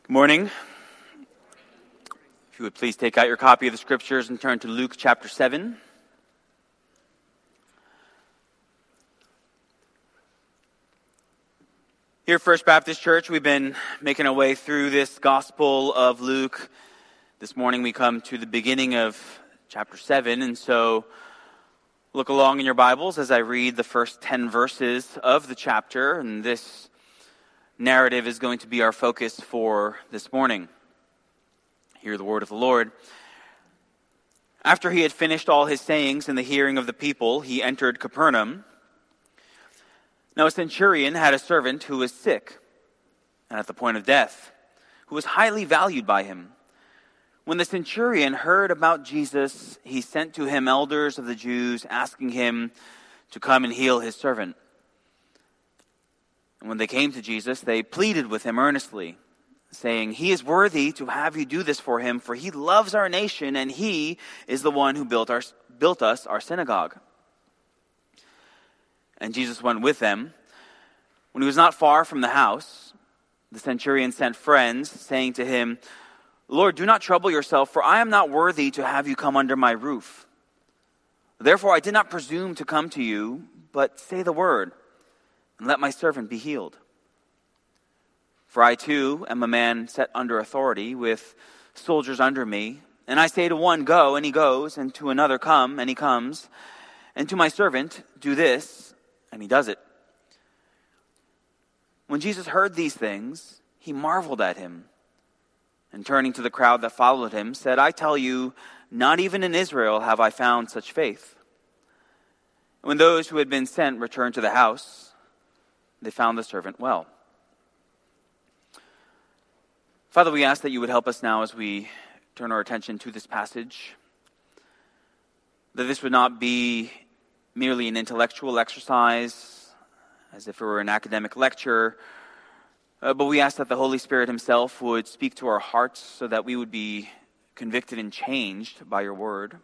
Good morning. If you would please take out your copy of the Scriptures and turn to Luke chapter 7. Here at First Baptist Church, we've been making our way through this Gospel of Luke. This morning we come to the beginning of chapter 7, and so look along in your Bibles as I read the first 10 verses of the chapter, and this narrative is going to be our focus for this morning. Hear the word of the Lord. After he had finished all his sayings in the hearing of the people, he entered Capernaum. Now a centurion had a servant who was sick and at the point of death, who was highly valued by him. When the centurion heard about Jesus, he sent to him elders of the Jews, asking him to come and heal his servant. And when they came to Jesus, they pleaded with him earnestly, saying, "He is worthy to have you do this for him, for he loves our nation, and he is the one who built us our synagogue." And Jesus went with them. When he was not far from the house, the centurion sent friends, saying to him, "Lord, do not trouble yourself, for I am not worthy to have you come under my roof. Therefore I did not presume to come to you, but say the word, and let my servant be healed. For I too am a man set under authority, with soldiers under me. And I say to one, 'Go,' and he goes, and to another, 'Come,' and he comes. And to my servant, 'Do this,' and he does it." When Jesus heard these things, he marveled at him, and turning to the crowd that followed him, said, "I tell you, not even in Israel have I found such faith." When those who had been sent returned to the house, they found the servant well. Father, we ask that you would help us now as we turn our attention to this passage, that this would not be merely an intellectual exercise, as if it were an academic lecture, but we ask that the Holy Spirit himself would speak to our hearts so that we would be convicted and changed by your word.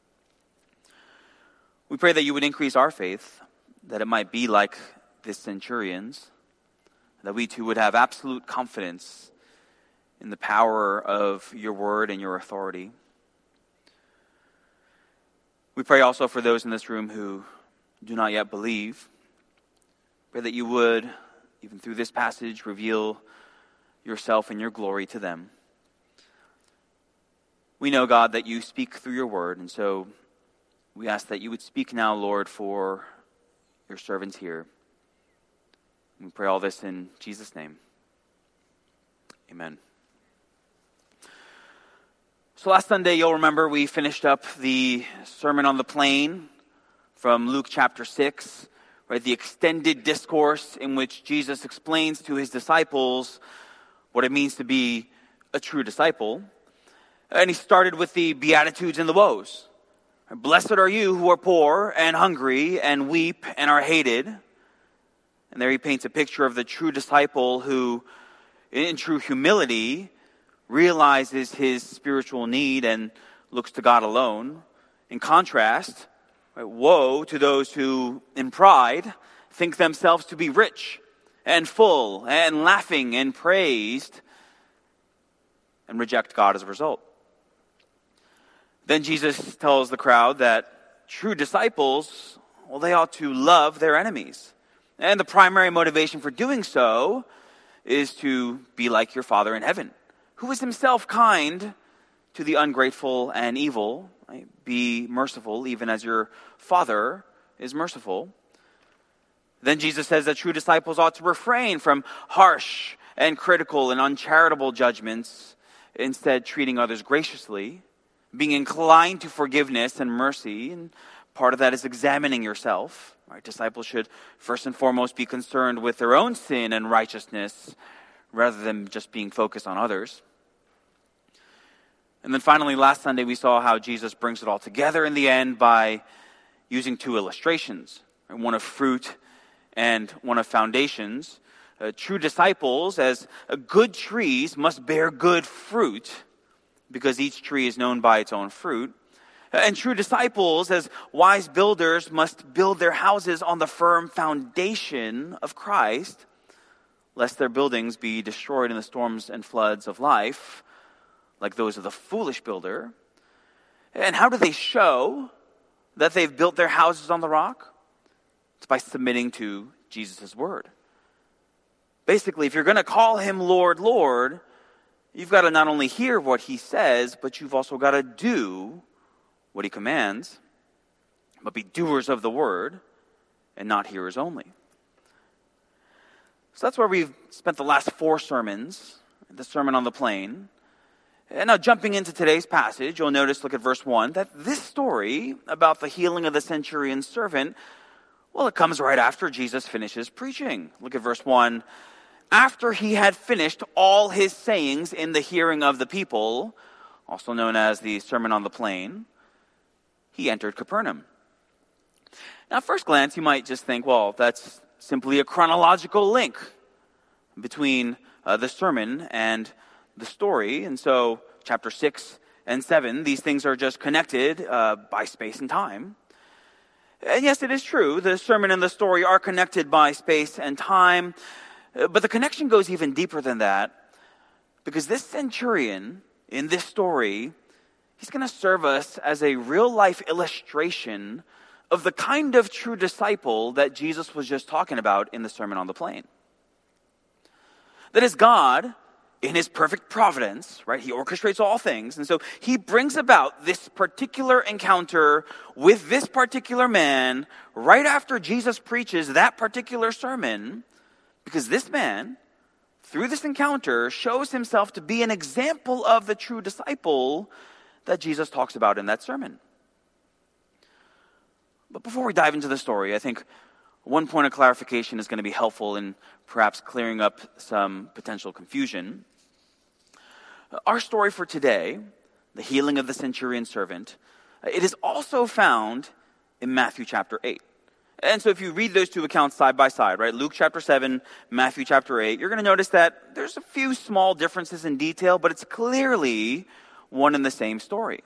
We pray that you would increase our faith, that it might be like this centurion's, that we too would have absolute confidence in the power of your word and your authority. We pray also for those in this room who do not yet believe. Pray that you would, even through this passage, reveal yourself and your glory to them. We know, God, that you speak through your word, and so we ask that you would speak now, Lord, for your servants here. We pray all this in Jesus' name. Amen. So last Sunday, you'll remember we finished up the Sermon on the Plain from Luke chapter 6, right? The extended discourse in which Jesus explains to his disciples what it means to be a true disciple. And he started with the Beatitudes and the woes. "Blessed are you who are poor and hungry and weep and are hated." And there he paints a picture of the true disciple who, in true humility, realizes his spiritual need and looks to God alone. In contrast, woe to those who, in pride, think themselves to be rich and full and laughing and praised and reject God as a result. Then Jesus tells the crowd that true disciples, well, they ought to love their enemies. And the primary motivation for doing so is to be like your Father in heaven, who is himself kind to the ungrateful and evil. Right? Be merciful, even as your Father is merciful. Then Jesus says that true disciples ought to refrain from harsh and critical and uncharitable judgments, instead treating others graciously, being inclined to forgiveness and mercy, and part of that is examining yourself. Right? Disciples should first and foremost be concerned with their own sin and righteousness rather than just being focused on others. And then finally, last Sunday, we saw how Jesus brings it all together in the end by using two illustrations, right? One of fruit and one of foundations. True disciples, as good trees, must bear good fruit because each tree is known by its own fruit. And true disciples, as wise builders, must build their houses on the firm foundation of Christ, lest their buildings be destroyed in the storms and floods of life, like those of the foolish builder. And how do they show that they've built their houses on the rock? It's by submitting to Jesus' word. Basically, if you're going to call him Lord, Lord, you've got to not only hear what he says, but you've also got to do what he commands, but be doers of the word and not hearers only. So that's where we've spent the last 4 sermons, the Sermon on the Plain. And now jumping into today's passage, you'll notice, look at verse 1, that this story about the healing of the centurion's servant, well, it comes right after Jesus finishes preaching. Look at verse 1. After he had finished all his sayings in the hearing of the people, also known as the Sermon on the Plain, he entered Capernaum. Now, at first glance, you might just think, well, that's simply a chronological link between the sermon and the story. And so chapter 6 and 7, these things are just connected by space and time. And yes, it is true. The sermon and the story are connected by space and time. But the connection goes even deeper than that. Because this centurion in this story, he's going to serve us as a real-life illustration of the kind of true disciple that Jesus was just talking about in the Sermon on the Plain. That is, God, in his perfect providence, right, he orchestrates all things. And so he brings about this particular encounter with this particular man right after Jesus preaches that particular sermon, because this man, through this encounter, shows himself to be an example of the true disciple that Jesus talks about in that sermon. But before we dive into the story, I think one point of clarification is going to be helpful in perhaps clearing up some potential confusion. Our story for today, the healing of the centurion servant, it is also found in Matthew chapter 8. And so if you read those two accounts side by side, right, Luke chapter 7, Matthew chapter 8, you're going to notice that there's a few small differences in detail, but it's clearly one and the same story.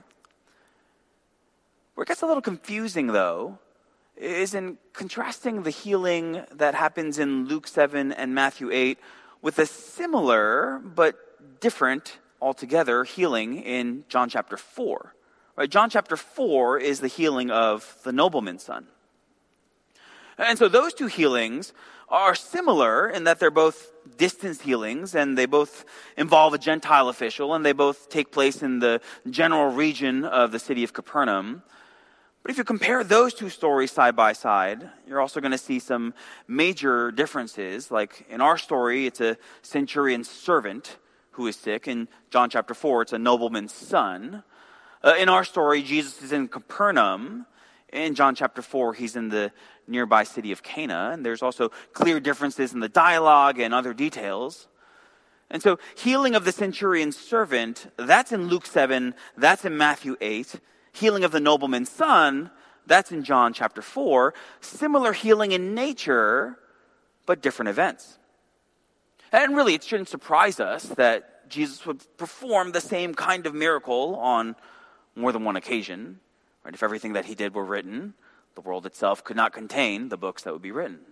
Where it gets a little confusing, though, is in contrasting the healing that happens in Luke 7 and Matthew 8 with a similar but different altogether healing in John chapter 4. Right, John chapter 4 is the healing of the nobleman's son. And so those two healings are similar in that they're both distance healings, and they both involve a Gentile official, and they both take place in the general region of the city of Capernaum. But if you compare those two stories side by side, you're also going to see some major differences. Like in our story, it's a centurion's servant who is sick. In John chapter 4, it's a nobleman's son. In our story, Jesus is in Capernaum. In John chapter 4, he's in the nearby city of Cana. And there's also clear differences in the dialogue and other details. And so healing of the centurion's servant, that's in Luke 7, that's in Matthew 8. Healing of the nobleman's son, that's in John chapter 4. Similar healing in nature, but different events. And really, it shouldn't surprise us that Jesus would perform the same kind of miracle on more than one occasion. Right? If everything that he did were written, the world itself could not contain the books that would be written.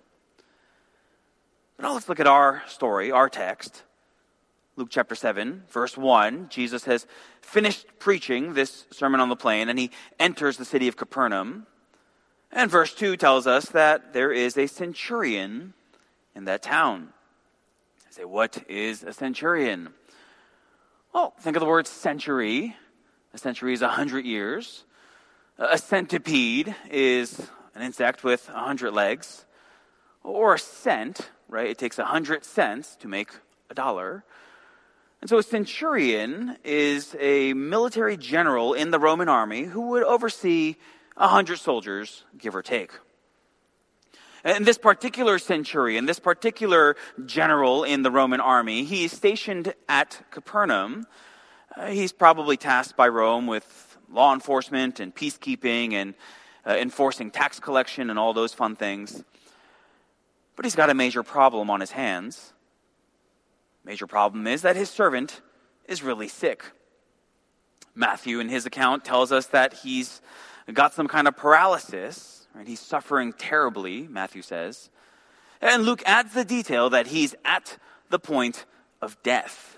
But now let's look at our story, our text. Luke chapter 7, verse 1, Jesus has finished preaching this Sermon on the Plain, and he enters the city of Capernaum. And verse 2 tells us that there is a centurion in that town. I say, what is a centurion? Well, think of the word century. A century is 100 years. A centipede is an insect with 100 legs. Or a cent, right? It takes 100 cents to make $1. And so a centurion is a military general in the Roman army who would oversee 100 soldiers, give or take. And this particular centurion, this particular general in the Roman army, he's stationed at Capernaum. He's probably tasked by Rome with law enforcement and peacekeeping and enforcing tax collection and all those fun things. But he's got a major problem on his hands. Major problem is that his servant is really sick. Matthew, in his account, tells us that he's got some kind of paralysis. Right? He's suffering terribly, Matthew says. And Luke adds the detail that he's at the point of death.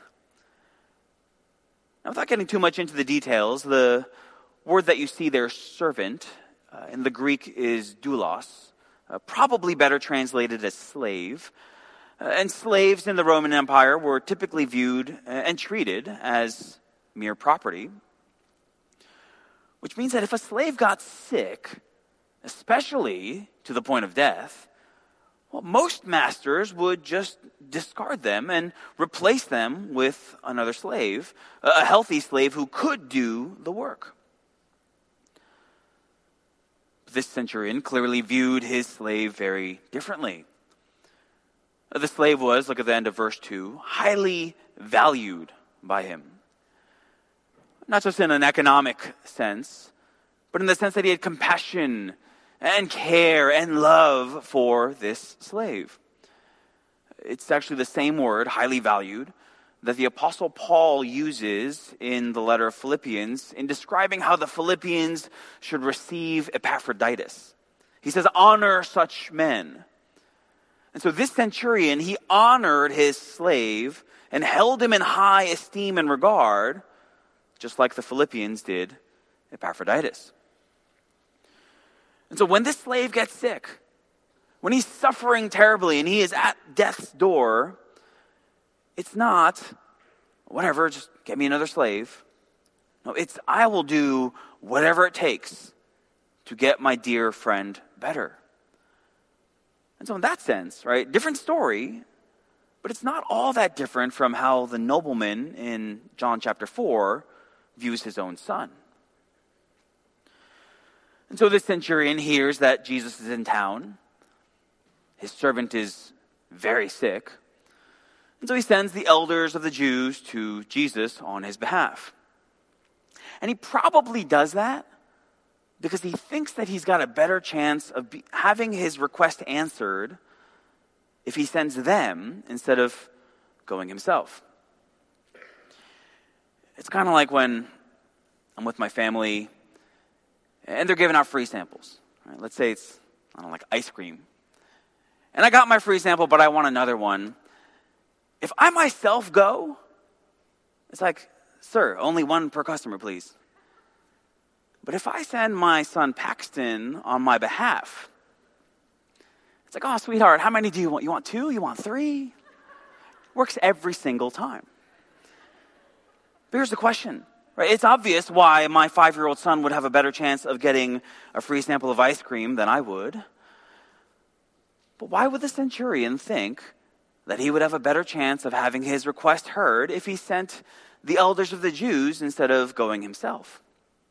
Now, without getting too much into the details, the word that you see there, servant, in the Greek is doulos, probably better translated as slave. And slaves in the Roman Empire were typically viewed and treated as mere property, which means that if a slave got sick, especially to the point of death, well, most masters would just discard them and replace them with another slave, a healthy slave who could do the work. This centurion clearly viewed his slave very differently. The slave was, look at the end of verse 2, highly valued by him. Not just in an economic sense, but in the sense that he had compassion and care and love for this slave. It's actually the same word, highly valued, that the Apostle Paul uses in the letter of Philippians in describing how the Philippians should receive Epaphroditus. He says, honor such men. And so this centurion, he honored his slave and held him in high esteem and regard, just like the Philippians did Epaphroditus. And so when this slave gets sick, when he's suffering terribly and he is at death's door, it's not, whatever, just get me another slave. No, it's, I will do whatever it takes to get my dear friend better. And so in that sense, right, different story, but it's not all that different from how the nobleman in John chapter 4 views his own son. And so this centurion hears that Jesus is in town. His servant is very sick. And so he sends the elders of the Jews to Jesus on his behalf. And he probably does that because he thinks that he's got a better chance of having his request answered if he sends them instead of going himself. It's kind of like when I'm with my family and they're giving out free samples. Right? Let's say it's, I don't know, like ice cream. And I got my free sample, but I want another one. If I myself go, it's like, sir, only one per customer, please. But if I send my son Paxton on my behalf, it's like, oh, sweetheart, how many do you want? You want 2? You want 3? Works every single time. But here's the question. Right? It's obvious why my 5-year-old son would have a better chance of getting a free sample of ice cream than I would. But why would the centurion think that he would have a better chance of having his request heard if he sent the elders of the Jews instead of going himself?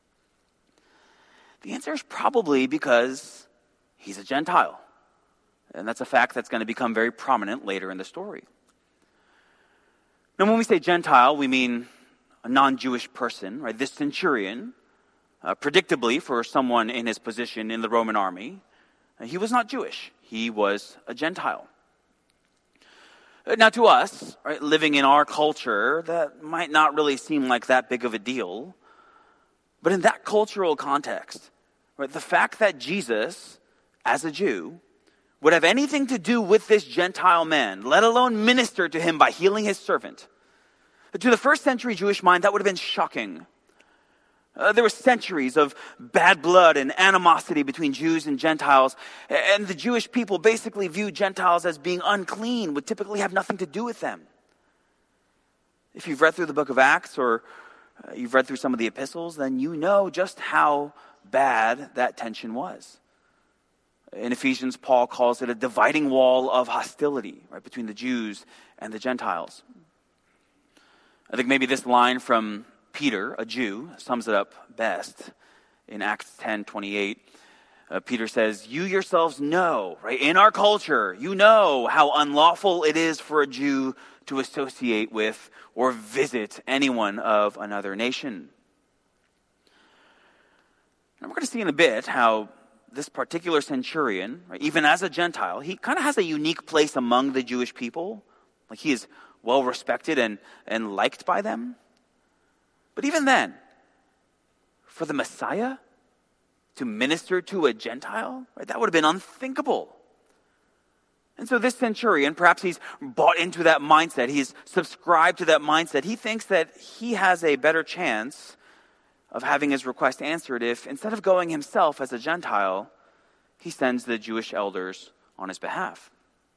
The answer is probably because he's a Gentile. And that's a fact that's going to become very prominent later in the story. Now, when we say Gentile, we mean a non-Jewish person, right? This centurion, predictably for someone in his position in the Roman army, he was not Jewish. He was a Gentile. Now, to us, right, living in our culture, that might not really seem like that big of a deal. But in that cultural context, right, the fact that Jesus, as a Jew, would have anything to do with this Gentile man, let alone minister to him by healing his servant, to the first century Jewish mind, that would have been shocking. There were centuries of bad blood and animosity between Jews and Gentiles, and the Jewish people basically viewed Gentiles as being unclean, would typically have nothing to do with them. If you've read through the book of Acts or you've read through some of the epistles, then you know just how bad that tension was. In Ephesians, Paul calls it a dividing wall of hostility, right, between the Jews and the Gentiles. I think maybe this line from Peter, a Jew, sums it up best in Acts 10:28. Peter says, you yourselves know, right, in our culture, you know how unlawful it is for a Jew to associate with or visit anyone of another nation. And we're going to see in a bit how this particular centurion, right, even as a Gentile, he kind of has a unique place among the Jewish people. Like he is well respected and liked by them. But even then, for the Messiah to minister to a Gentile, right, that would have been unthinkable. And so this centurion, perhaps he's bought into that mindset, he's subscribed to that mindset. He thinks that he has a better chance of having his request answered if, instead of going himself as a Gentile, he sends the Jewish elders on his behalf.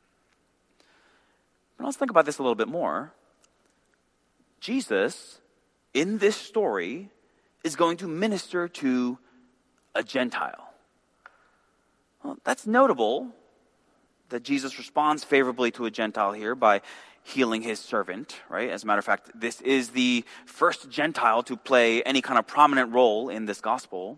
But let's think about this a little bit more. Jesus, in this story, is going to minister to a Gentile. Well, that's notable that Jesus responds favorably to a Gentile here by healing his servant, right? As a matter of fact, this is the first Gentile to play any kind of prominent role in this gospel.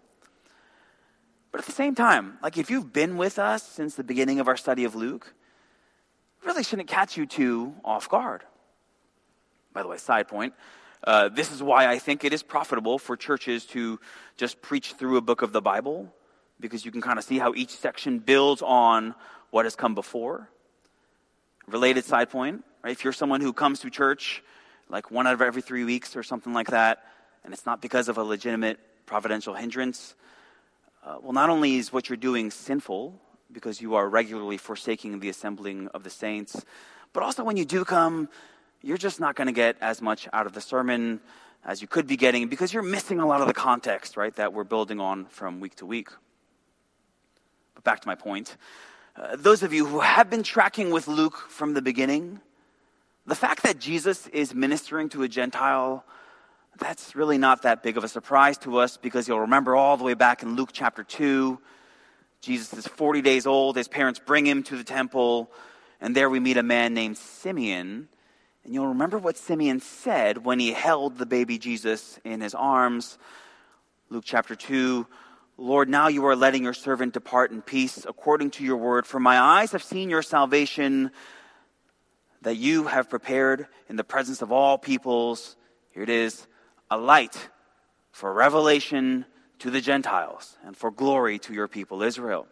But at the same time, like if you've been with us since the beginning of our study of Luke, it really shouldn't catch you too off guard. By the way, side point, this is why I think it is profitable for churches to just preach through a book of the Bible, because you can kind of see how each section builds on what has come before. Related side point, right? If you're someone who comes to church like 1 out of every 3 weeks or something like that, and it's not because of a legitimate providential hindrance, well, not only is what you're doing sinful, because you are regularly forsaking the assembling of the saints, but also when you do come, you're just not going to get as much out of the sermon as you could be getting, because you're missing a lot of the context, right, that we're building on from week to week. But back to my point. Those of you who have been tracking with Luke from the beginning, the fact that Jesus is ministering to a Gentile, that's really not that big of a surprise to us, because you'll remember all the way back in Luke chapter 2, Jesus is 40 days old, his parents bring him to the temple, and there we meet a man named Simeon. And you'll remember what Simeon said when he held the baby Jesus in his arms. Luke chapter 2, Lord, now you are letting your servant depart in peace according to your word. For my eyes have seen your salvation that you have prepared in the presence of all peoples. Here it is, a light for revelation to the Gentiles and for glory to your people Israel.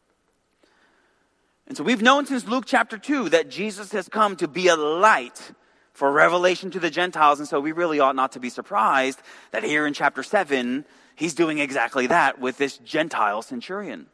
And so we've known since Luke chapter 2 that Jesus has come to be a light for revelation to the Gentiles. And so we really ought not to be surprised that here in chapter 7, he's doing exactly that with this Gentile centurion.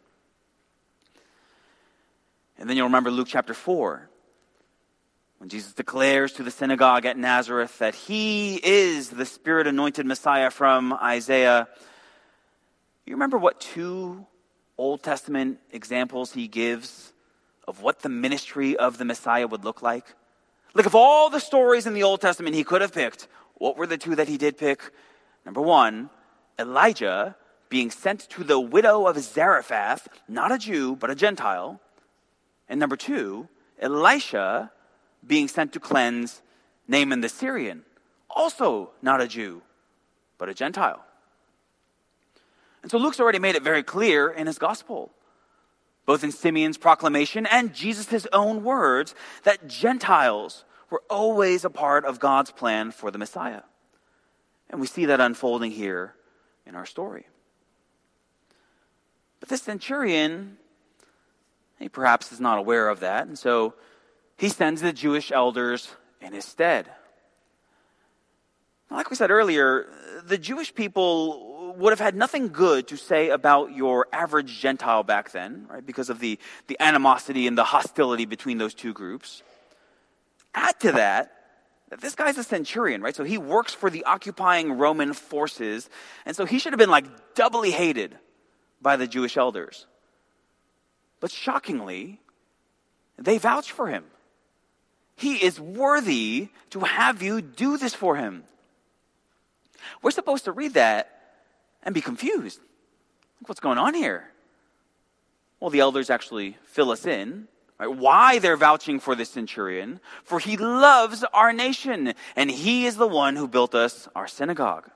And then you'll remember Luke chapter 4, when Jesus declares to the synagogue at Nazareth that he is the Spirit-anointed Messiah from Isaiah. You remember what 2 Old Testament examples he gives of what the ministry of the Messiah would look like? Like, of all the stories in the Old Testament he could have picked, what were the 2 that he did pick? Number 1, Elijah being sent to the widow of Zarephath, not a Jew, but a Gentile. And number 2, Elisha being sent to cleanse Naaman the Syrian, also not a Jew, but a Gentile. And so Luke's already made it very clear in his gospel, both in Simeon's proclamation and Jesus' own words, that Gentiles were always a part of God's plan for the Messiah. And we see that unfolding here in our story. But this centurion, he perhaps is not aware of that, and so he sends the Jewish elders in his stead. Like we said earlier, the Jewish people would have had nothing good to say about your average Gentile back then, right? Because of the animosity and the hostility between those 2 groups. Add to that this guy's a centurion, right? So he works for the occupying Roman forces, and so he should have been like doubly hated by the Jewish elders. But shockingly, they vouch for him. He is worthy to have you do this for him. We're supposed to read that and be confused. What's going on here? Well, the elders actually fill us in, right, why they're vouching for this centurion. For he loves our nation, and he is the one who built us our synagogue.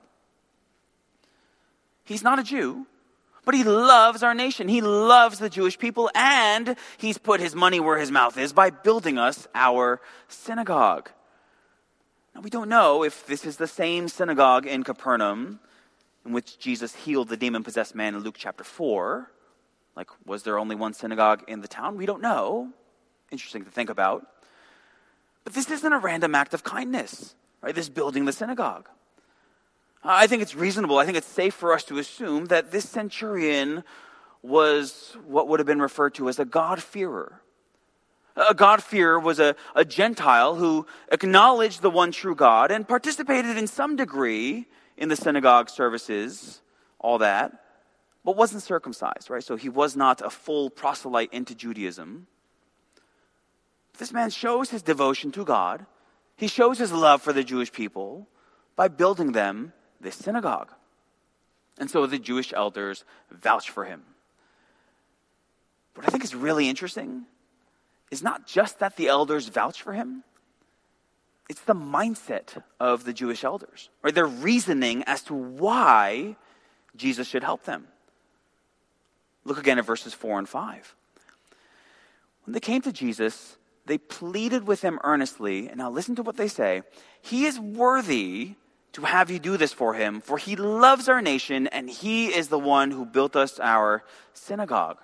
He's not a Jew, but he loves our nation. He loves the Jewish people, and he's put his money where his mouth is by building us our synagogue. Now, we don't know if this is the same synagogue in Capernaum in which Jesus healed the demon-possessed man in Luke chapter 4. Like, was there only one synagogue in the town? We don't know. Interesting to think about. But this isn't a random act of kindness, right? This building the synagogue. I think it's reasonable, I think it's safe for us to assume that this centurion was what would have been referred to as a God-fearer. A God-fearer was a Gentile who acknowledged the one true God and participated in some degree in the synagogue services, all that, but wasn't circumcised, right? So he was not a full proselyte into Judaism. This man shows his devotion to God. He shows his love for the Jewish people by building them this synagogue. And so the Jewish elders vouch for him. What I think is really interesting is not just that the elders vouch for him, it's the mindset of the Jewish elders, right? Their reasoning as to why Jesus should help them. Look again at verses 4 and 5. When they came to Jesus, they pleaded with him earnestly, and now listen to what they say. He is worthy to have you do this for him, for he loves our nation, and he is the one who built us our synagogue.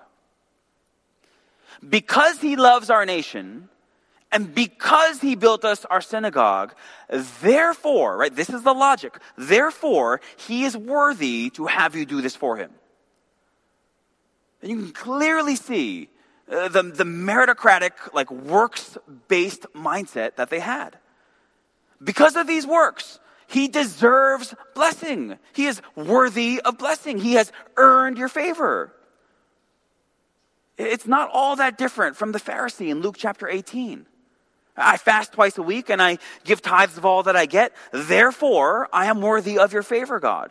Because he loves our nation, and because he built us our synagogue, therefore, right, this is the logic, therefore, he is worthy to have you do this for him. And you can clearly see the meritocratic, like works-based mindset that they had. Because of these works, he deserves blessing. He is worthy of blessing. He has earned your favor. It's not all that different from the Pharisee in Luke chapter 18. I fast twice a week and I give tithes of all that I get. Therefore, I am worthy of your favor, God.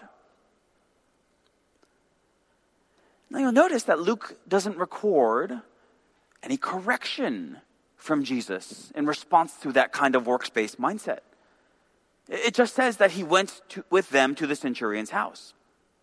Now you'll notice that Luke doesn't record any correction from Jesus in response to that kind of works-based mindset. It just says that he went with them to the centurion's house.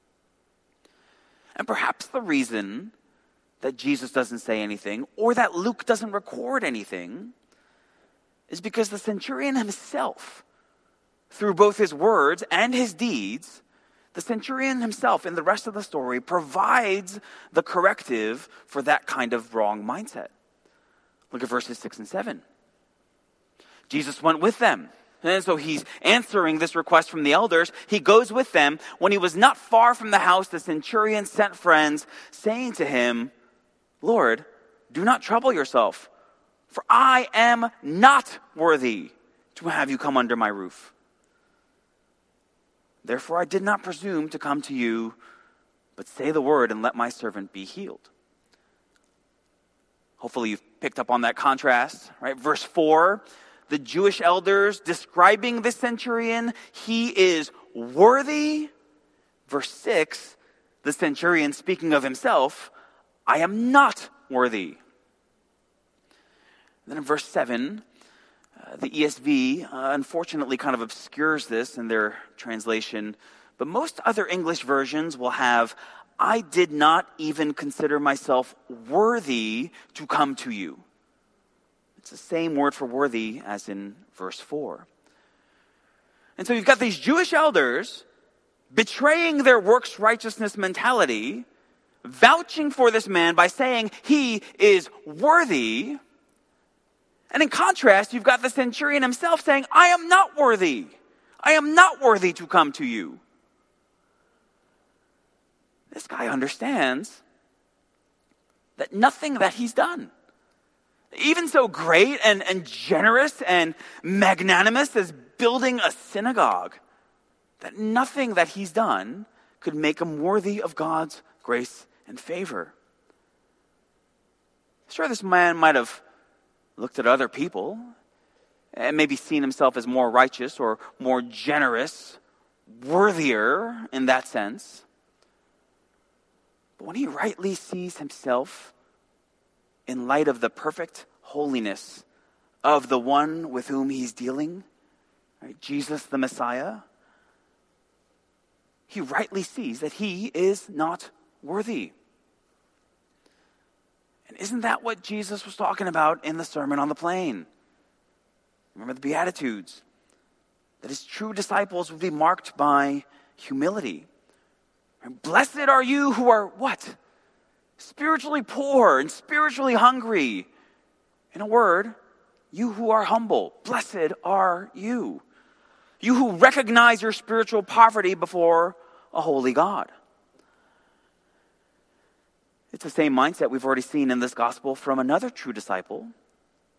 And perhaps the reason that Jesus doesn't say anything, or that Luke doesn't record anything, is because the centurion himself, through both his words and his deeds, the centurion himself in the rest of the story provides the corrective for that kind of wrong mindset. Look at verses 6 and 7. Jesus went with them. And so he's answering this request from the elders. He goes with them. When he was not far from the house, the centurion sent friends, saying to him, Lord, do not trouble yourself, for I am not worthy to have you come under my roof. Therefore I did not presume to come to you, but say the word and let my servant be healed. Hopefully you've picked up on that contrast, right? Verse 4, the Jewish elders describing the centurion, he is worthy. Verse 6, the centurion speaking of himself, I am not worthy. Then in verse 7, the ESV unfortunately kind of obscures this in their translation, but most other English versions will have, I did not even consider myself worthy to come to you. It's the same word for worthy as in verse 4. And so you've got these Jewish elders betraying their works righteousness mentality, vouching for this man by saying he is worthy. And in contrast, you've got the centurion himself saying, I am not worthy. I am not worthy to come to you. This guy understands that nothing that he's done, even so great and generous and magnanimous as building a synagogue, that nothing that he's done could make him worthy of God's grace and favor. Sure, this man might have looked at other people and maybe seen himself as more righteous or more generous, worthier in that sense. But when he rightly sees himself in light of the perfect holiness of the one with whom he's dealing, right, Jesus the Messiah, he rightly sees that he is not worthy. And isn't that what Jesus was talking about in the Sermon on the Plain? Remember the Beatitudes? That his true disciples would be marked by humility. And blessed are you who are what? Spiritually poor and spiritually hungry. In a word, you who are humble. Blessed are you. You who recognize your spiritual poverty before a holy God. It's the same mindset we've already seen in this gospel from another true disciple,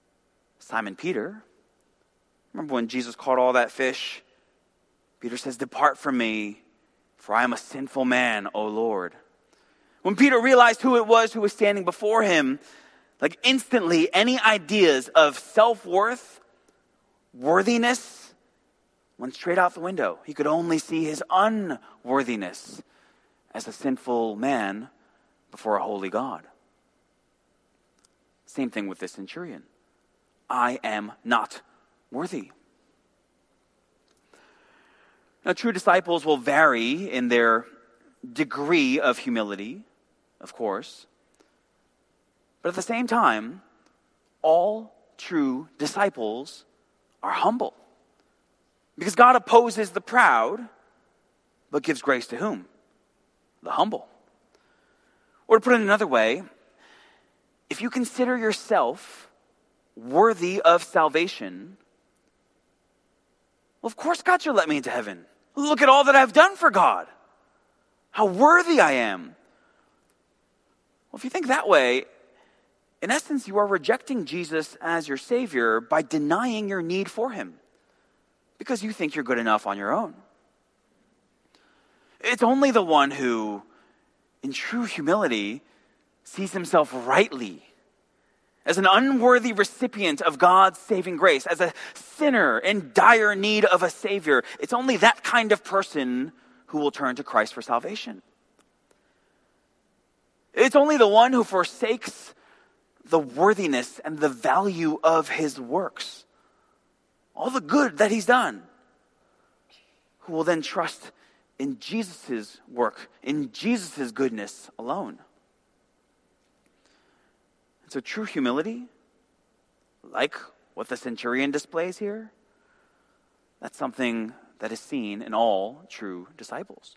Simon Peter. Remember when Jesus caught all that fish? Peter says, "Depart from me, for I am a sinful man, O Lord." When Peter realized who it was who was standing before him, like instantly, any ideas of self-worth, worthiness, went straight out the window. He could only see his unworthiness as a sinful man before a holy God. Same thing with this centurion. I am not worthy. Now, true disciples will vary in their degree of humility, of course. But at the same time, all true disciples are humble. Because God opposes the proud, but gives grace to whom? The humble. Or to put it another way, if you consider yourself worthy of salvation, well, of course God should let me into heaven. Look at all that I've done for God. How worthy I am. Well, if you think that way, in essence, you are rejecting Jesus as your Savior by denying your need for Him, because you think you're good enough on your own. It's only the one who, in true humility, sees himself rightly as an unworthy recipient of God's saving grace, as a sinner in dire need of a Savior. It's only that kind of person who will turn to Christ for salvation. It's only the one who forsakes the worthiness and the value of his works, all the good that he's done, who will then trust in Jesus' work, in Jesus' goodness alone. And so true humility, like what the centurion displays here, that's something that is seen in all true disciples.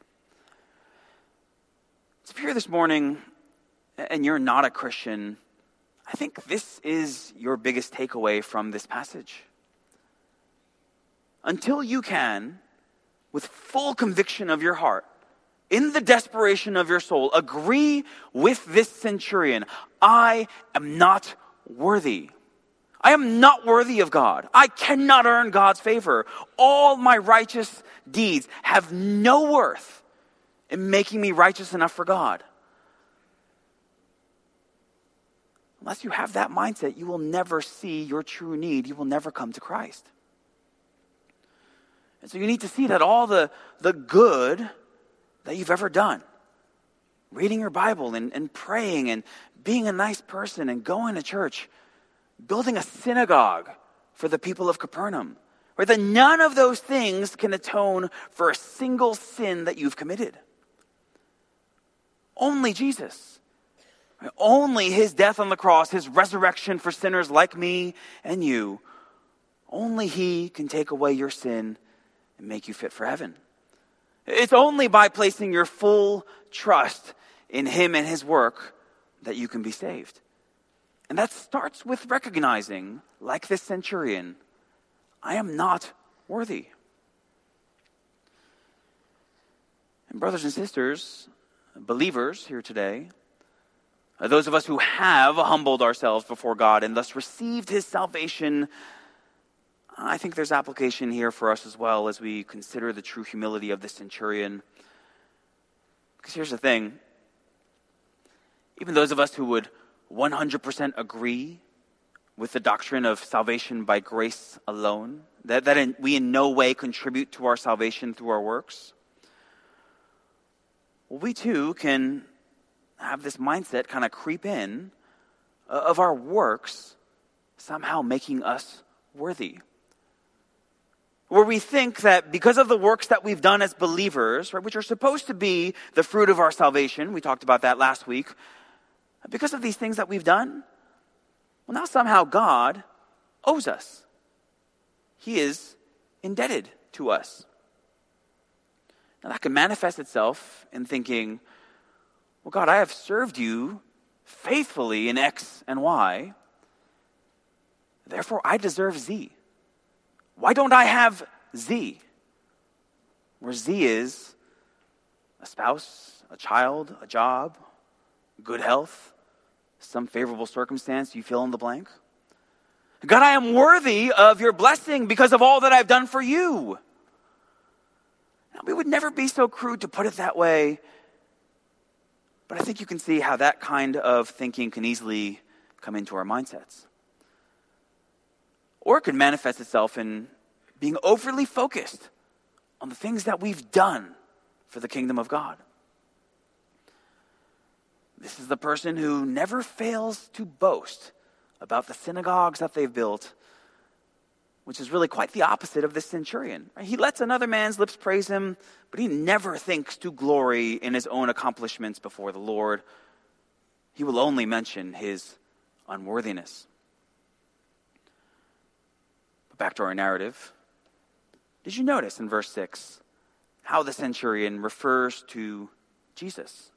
So if you're here this morning and you're not a Christian, I think this is your biggest takeaway from this passage. Until you can, with full conviction of your heart, in the desperation of your soul, agree with this centurion, I am not worthy. I am not worthy of God. I cannot earn God's favor. All my righteous deeds have no worth in making me righteous enough for God. Unless you have that mindset, you will never see your true need. You will never come to Christ. And so you need to see that all the good that you've ever done, reading your Bible and praying and being a nice person and going to church, building a synagogue for the people of Capernaum, right? That none of those things can atone for a single sin that you've committed. Only Jesus. Right? Only his death on the cross, his resurrection for sinners like me and you. Only he can take away your sin and make you fit for heaven. It's only by placing your full trust in him and his work that you can be saved. And that starts with recognizing, like this centurion, I am not worthy. And brothers and sisters, believers here today, those of us who have humbled ourselves before God and thus received his salvation, I think there's application here for us as well as we consider the true humility of the centurion. Because here's the thing. Even those of us who would 100% agree with the doctrine of salvation by grace alone, that we in no way contribute to our salvation through our works, well, we too can have this mindset kind of creep in of our works somehow making us worthy. Where we think that because of the works that we've done as believers, right, which are supposed to be the fruit of our salvation, we talked about that last week, because of these things that we've done, well, now somehow God owes us. He is indebted to us. Now that can manifest itself in thinking, well, God, I have served you faithfully in X and Y, therefore I deserve Z. Why don't I have Z? Where Z is a spouse, a child, a job, good health, some favorable circumstance, you fill in the blank. God, I am worthy of your blessing because of all that I've done for you. Now, we would never be so crude to put it that way, but I think you can see how that kind of thinking can easily come into our mindsets. Or it could manifest itself in being overly focused on the things that we've done for the kingdom of God. This is the person who never fails to boast about the synagogues that they've built, which is really quite the opposite of this centurion. He lets another man's lips praise him, but he never thinks to glory in his own accomplishments before the Lord. He will only mention his unworthiness. But back to our narrative. Did you notice in verse 6 how the centurion refers to Jesus?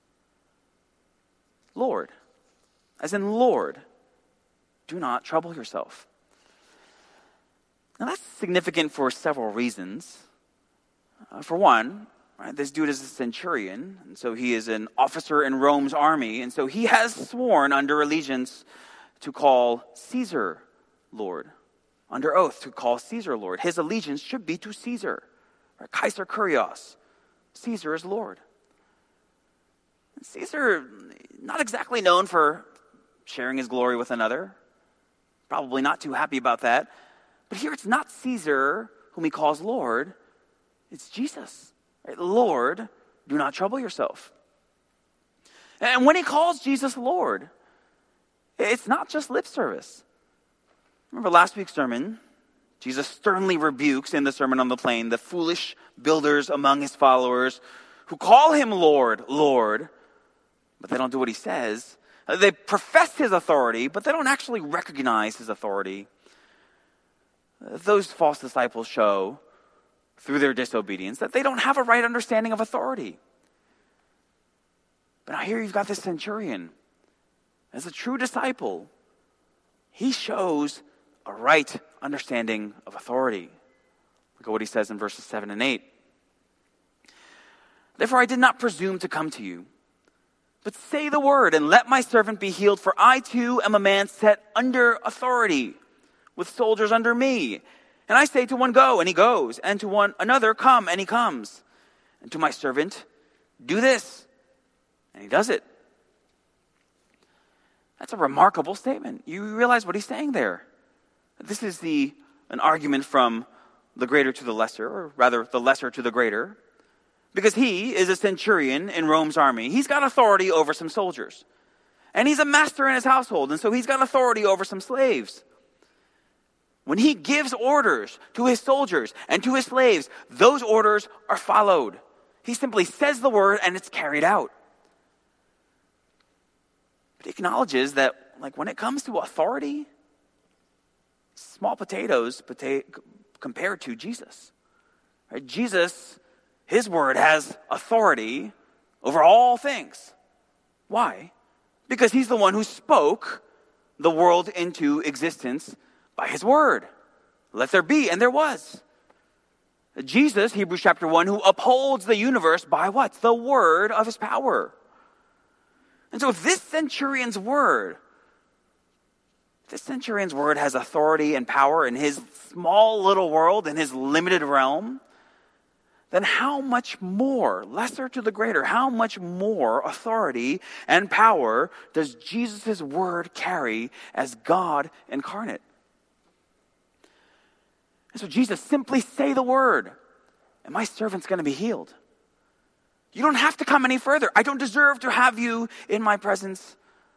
Lord, as in Lord, do not trouble yourself. Now that's significant for several reasons. For one, right, this dude is a centurion, and so he is an officer in Rome's army, and so he has sworn under allegiance to call Caesar Lord, under oath to call Caesar Lord. His allegiance should be to Caesar, or Kaiser Kurios. Caesar is Lord. And Caesar, not exactly known for sharing his glory with another, probably not too happy about that. But here it's not Caesar whom he calls Lord, it's Jesus. Right? Lord, do not trouble yourself. And when he calls Jesus Lord, it's not just lip service. Remember last week's sermon, Jesus sternly rebukes in the Sermon on the Plain the foolish builders among his followers who call him Lord, Lord, but they don't do what he says. They profess his authority, but they don't actually recognize his authority. Those false disciples show, through their disobedience, that they don't have a right understanding of authority. But now here you've got this centurion. As a true disciple, he shows a right understanding of authority. Look at what he says in verses 7 and 8. Therefore I did not presume to come to you, but say the word and let my servant be healed, for I too am a man set under authority, with soldiers under me. And I say to one, go, and he goes, and to one another, come, and he comes. And to my servant, do this, and he does it. That's a remarkable statement. You realize what he's saying there. This is an argument from the greater to the lesser, or rather the lesser to the greater, because he is a centurion in Rome's army. He's got authority over some soldiers. And he's a master in his household, and so he's got authority over some slaves. When he gives orders to his soldiers and to his slaves, those orders are followed. He simply says the word and it's carried out. But he acknowledges that, when it comes to authority, small potatoes compared to Jesus. Right? Jesus, his word has authority over all things. Why? Because he's the one who spoke the world into existence by his word. Let there be, and there was. Jesus, Hebrews chapter 1, who upholds the universe by what? The word of his power. And so if this centurion's word has authority and power in his small little world, in his limited realm, then how much more, lesser to the greater, how much more authority and power does Jesus' word carry as God incarnate? And so Jesus, simply say the word, and my servant's going to be healed. You don't have to come any further. I don't deserve to have you in my presence.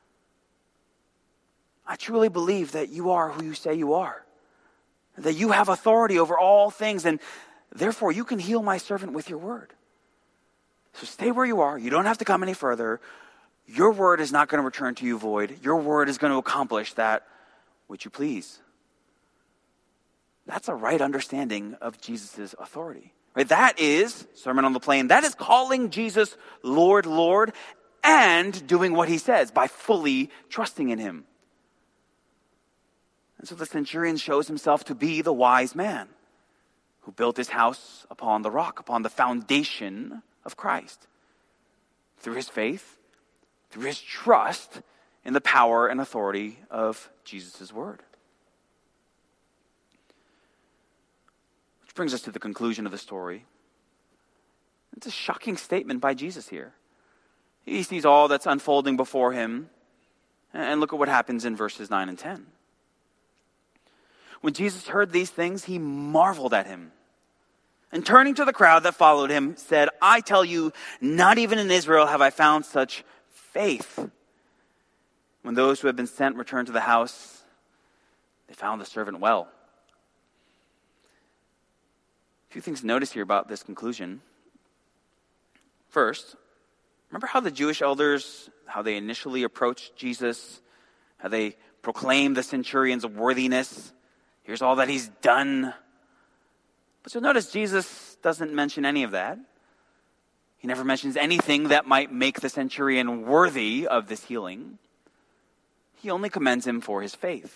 I truly believe that you are who you say you are, that you have authority over all things, and therefore you can heal my servant with your word. So stay where you are. You don't have to come any further. Your word is not going to return to you void. Your word is going to accomplish that which you please. That's a right understanding of Jesus' authority. Right? That is, Sermon on the Plain, that is calling Jesus Lord, Lord, and doing what he says by fully trusting in him. And so the centurion shows himself to be the wise man who built his house upon the rock, upon the foundation of Christ. Through his faith, through his trust in the power and authority of Jesus' word. Which brings us to the conclusion of the story. It's a shocking statement by Jesus here. He sees all that's unfolding before him, and look at what happens in verses 9 and 10. When Jesus heard these things, he marveled at him. And turning to the crowd that followed him, said, I tell you, not even in Israel have I found such faith. When those who had been sent returned to the house, they found the servant well. A few things to notice here about this conclusion. First, remember how the Jewish elders, how they initially approached Jesus, how they proclaimed the centurion's worthiness. Here's all that he's done. But you'll notice Jesus doesn't mention any of that. He never mentions anything that might make the centurion worthy of this healing. He only commends him for his faith.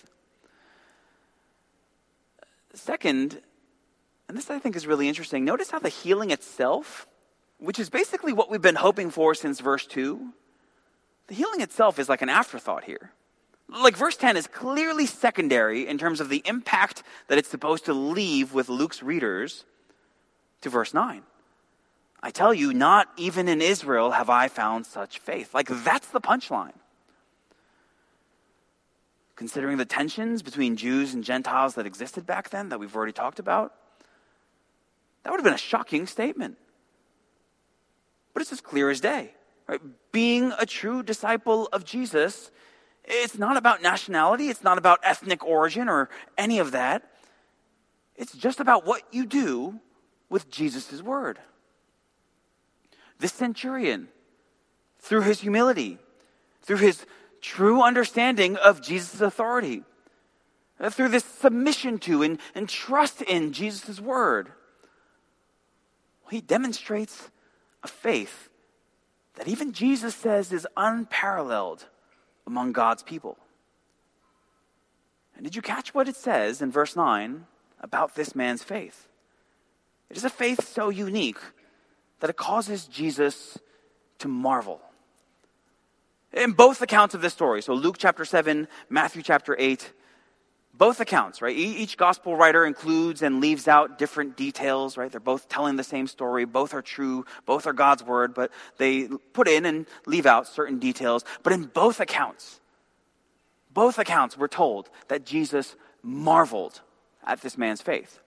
Second, and this I think is really interesting, notice how the healing itself, which is basically what we've been hoping for since verse 2, the healing itself is like an afterthought here. Like verse 10 is clearly secondary in terms of the impact that it's supposed to leave with Luke's readers to verse 9. I tell you, not even in Israel have I found such faith. Like that's the punchline. Considering the tensions between Jews and Gentiles that existed back then that we've already talked about, that would have been a shocking statement. But it's as clear as day. Right? Being a true disciple of Jesus, it's not about nationality, it's not about ethnic origin or any of that. It's just about what you do with Jesus' word. This centurion, through his humility, through his true understanding of Jesus' authority, through this submission to and trust in Jesus' word, he demonstrates a faith that even Jesus says is unparalleled among God's people. And did you catch what it says in verse 9 about this man's faith? It is a faith so unique that it causes Jesus to marvel. In both accounts of this story, so Luke chapter 7, Matthew chapter 8, both accounts, right? Each gospel writer includes and leaves out different details, right? They're both telling the same story. Both are true. Both are God's word, but they put in and leave out certain details. But in both accounts we're told that Jesus marveled at this man's faith.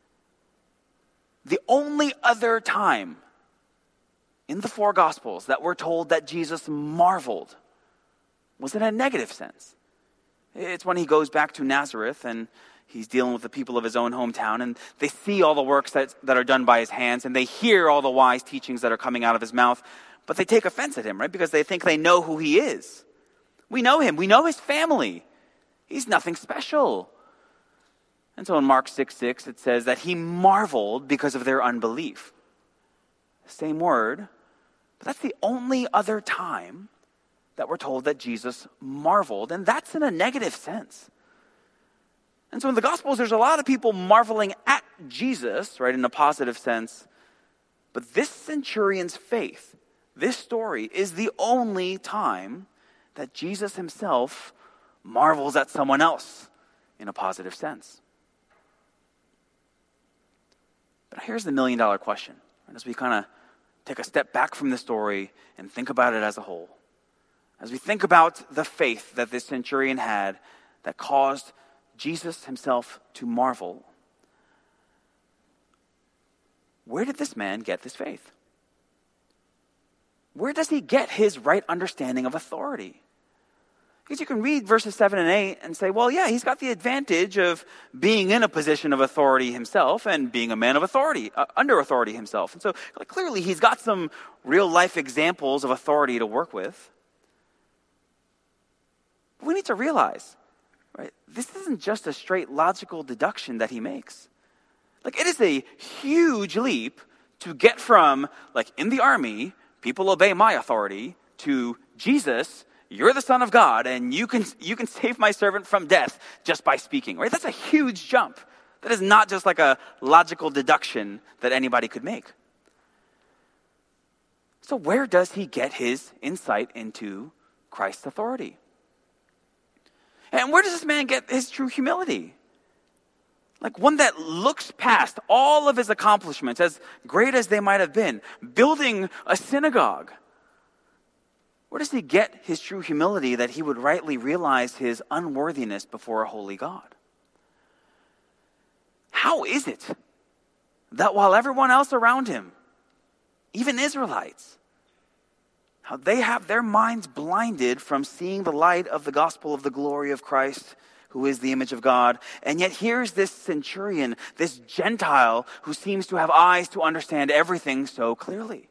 The only other time in the four gospels that we're told that Jesus marveled was in a negative sense. It's when he goes back to Nazareth and he's dealing with the people of his own hometown, and they see all the works that are done by his hands, and they hear all the wise teachings that are coming out of his mouth, but they take offense at him, right? Because they think they know who he is. We know him. We know his family. He's nothing special. And so in Mark 6:6, it says that he marveled because of their unbelief. Same word, but that's the only other time that we're told that Jesus marveled, and that's in a negative sense. And so in the Gospels, there's a lot of people marveling at Jesus, right, in a positive sense. But this centurion's faith, this story, is the only time that Jesus himself marvels at someone else in a positive sense. But here's the million-dollar question, right, as we kind of take a step back from the story and think about it as a whole. As we think about the faith that this centurion had that caused Jesus himself to marvel, where did this man get this faith? Where does he get his right understanding of authority? Because you can read verses 7 and 8 and say, well, yeah, he's got the advantage of being in a position of authority himself and being a man of authority, under authority himself. And so clearly he's got some real life examples of authority to work with. We need to realize, right, this isn't just a straight logical deduction that he makes. Like, it is a huge leap to get from, like, in the army, people obey my authority, to Jesus, you're the Son of God, and you can save my servant from death just by speaking, right? That's a huge jump. That is not just like a logical deduction that anybody could make. So where does he get his insight into Christ's authority? And where does this man get his true humility? Like one that looks past all of his accomplishments, as great as they might have been, building a synagogue. Where does he get his true humility that he would rightly realize his unworthiness before a holy God? How is it that while everyone else around him, even Israelites, how they have their minds blinded from seeing the light of the gospel of the glory of Christ, who is the image of God, and yet here's this centurion, this Gentile, who seems to have eyes to understand everything so clearly?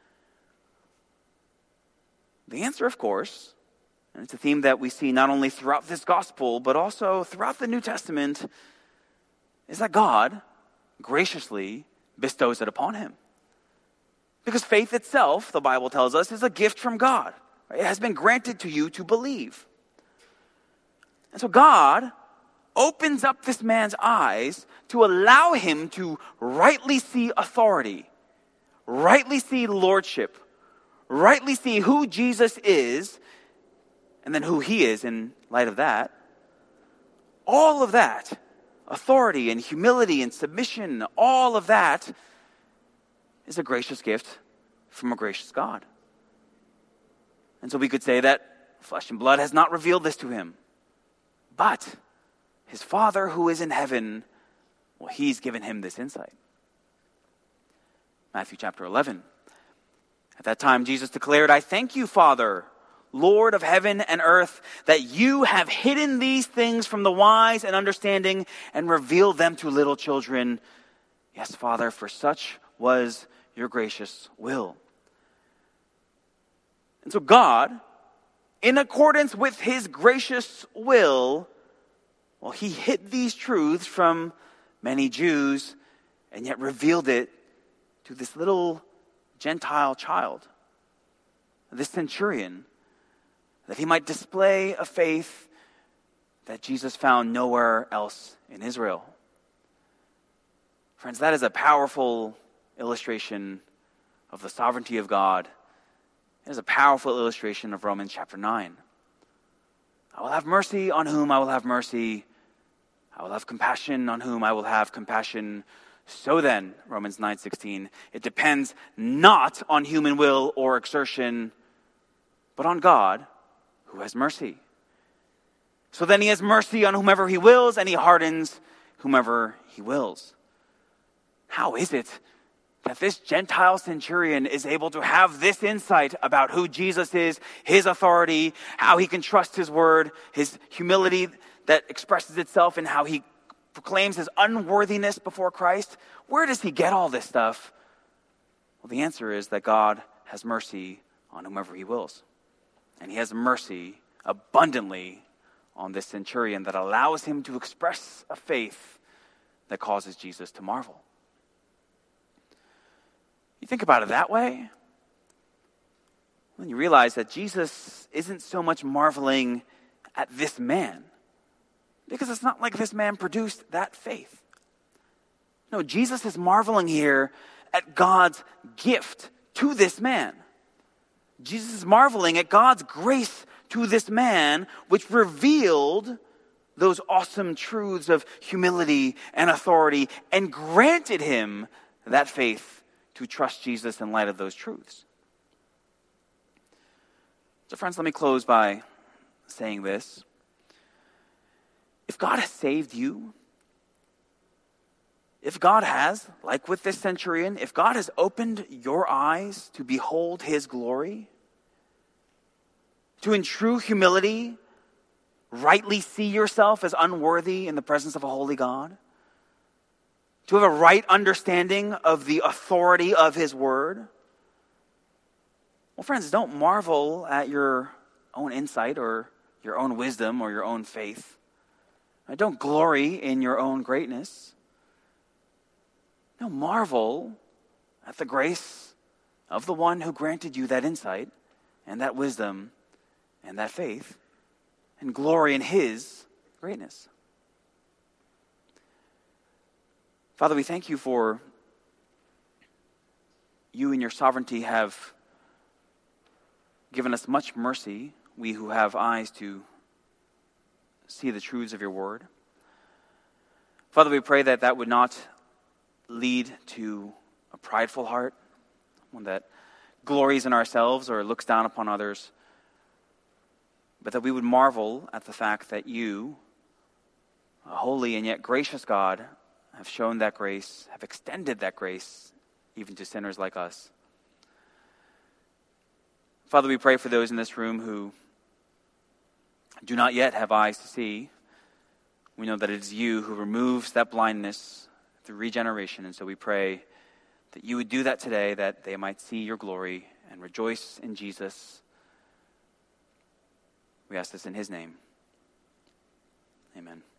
The answer, of course, and it's a theme that we see not only throughout this gospel, but also throughout the New Testament, is that God graciously bestows it upon him. Because faith itself, the Bible tells us, is a gift from God. It has been granted to you to believe. And so God opens up this man's eyes to allow him to rightly see authority, rightly see lordship, rightly see who Jesus is, and then who he is in light of that. All of that, authority and humility and submission, all of that is a gracious gift from a gracious God. And so we could say that flesh and blood has not revealed this to him. But his Father who is in heaven, well, he's given him this insight. Matthew chapter 11. At that time, Jesus declared, "I thank you, Father, Lord of heaven and earth, that you have hidden these things from the wise and understanding and revealed them to little children. Yes, Father, for such was your gracious will." And so God, in accordance with his gracious will, well, he hid these truths from many Jews and yet revealed it to this little Gentile child, this centurion, that he might display a faith that Jesus found nowhere else in Israel. Friends, that is a powerful illustration of the sovereignty of God. It is a powerful illustration of Romans chapter 9. I will have mercy on whom I will have mercy. I will have compassion on whom I will have compassion. So then, Romans 9:16, it depends not on human will or exertion, but on God who has mercy. So then he has mercy on whomever he wills, and he hardens whomever he wills. How is it that this Gentile centurion is able to have this insight about who Jesus is, his authority, how he can trust his word, his humility that expresses itself in how he proclaims his unworthiness before Christ? Where does he get all this stuff? Well, the answer is that God has mercy on whomever he wills. And he has mercy abundantly on this centurion that allows him to express a faith that causes Jesus to marvel. You think about it that way, when you realize that Jesus isn't so much marveling at this man, because it's not like this man produced that faith. No, Jesus is marveling here at God's gift to this man. Jesus is marveling at God's grace to this man, which revealed those awesome truths of humility and authority and granted him that faith to trust Jesus in light of those truths. So friends, let me close by saying this. If God has saved you, if God has, like with this centurion, if God has opened your eyes to behold his glory, to in true humility rightly see yourself as unworthy in the presence of a holy God, to have a right understanding of the authority of his word, well, friends, don't marvel at your own insight or your own wisdom or your own faith. Don't glory in your own greatness. No, marvel at the grace of the one who granted you that insight and that wisdom and that faith, and glory in his greatness. Father, we thank you for you in your sovereignty have given us much mercy, we who have eyes to see the truths of your word. Father, we pray that that would not lead to a prideful heart, one that glories in ourselves or looks down upon others, but that we would marvel at the fact that you, a holy and yet gracious God, have shown that grace, have extended that grace even to sinners like us. Father, we pray for those in this room who do not yet have eyes to see. We know that it is you who removes that blindness through regeneration, and so we pray that you would do that today, that they might see your glory and rejoice in Jesus. We ask this in his name. Amen.